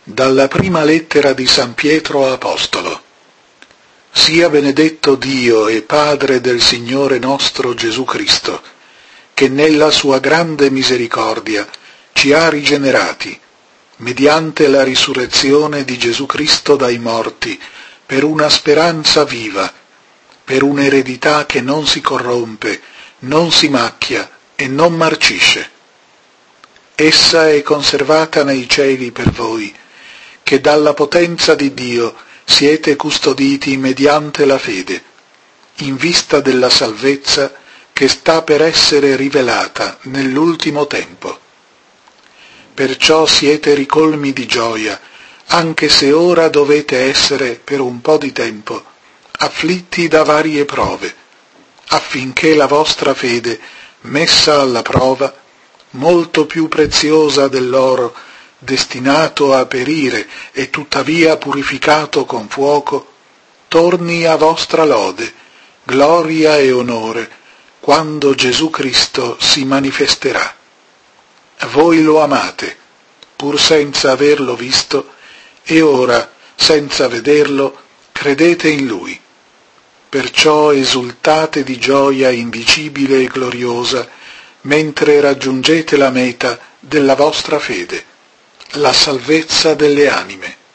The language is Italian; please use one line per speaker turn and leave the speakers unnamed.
Dalla prima lettera di San Pietro Apostolo. Sia benedetto Dio e Padre del Signore nostro Gesù Cristo, che nella sua grande misericordia ci ha rigenerati, mediante la risurrezione di Gesù Cristo dai morti, per una speranza viva, per un'eredità che non si corrompe, non si macchia e non marcisce. Essa è conservata nei cieli per voi, che dalla potenza di Dio siete custoditi mediante la fede, in vista della salvezza che sta per essere rivelata nell'ultimo tempo. Perciò siete ricolmi di gioia, anche se ora dovete essere per un po' di tempo afflitti da varie prove, affinché la vostra fede, messa alla prova, molto più preziosa dell'oro, destinato a perire e tuttavia purificato con fuoco, torni a vostra lode, gloria e onore, quando Gesù Cristo si manifesterà. Voi lo amate, pur senza averlo visto, e ora, senza vederlo, credete in Lui. Perciò esultate di gioia indicibile e gloriosa, mentre raggiungete la meta della vostra fede, la salvezza delle anime.